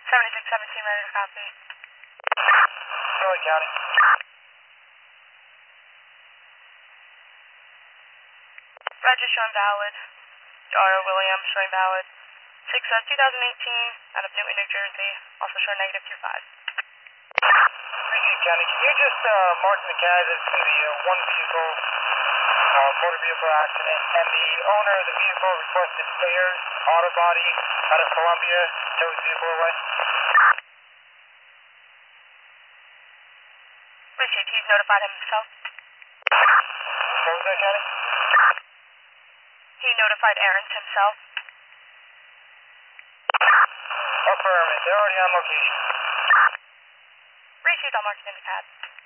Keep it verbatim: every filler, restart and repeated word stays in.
seventy-six seventeen, ready to copy. Troy County. Register showing valid. Daughter William showing valid. six uh, twenty eighteen out of Newton, New Jersey. Also showing negative two five. Appreciate County. Can you just uh, mark the C A S as to the uh, one vehicle, uh, motor vehicle accident, and the owner of the vehicle requested spares, auto body, out of Columbia, tow his vehicle away? Appreciate he's notified himself. What was that, County? He notified Aaron's himself. Affirmative. They're already on location. Received, I'll mark it in the C A D.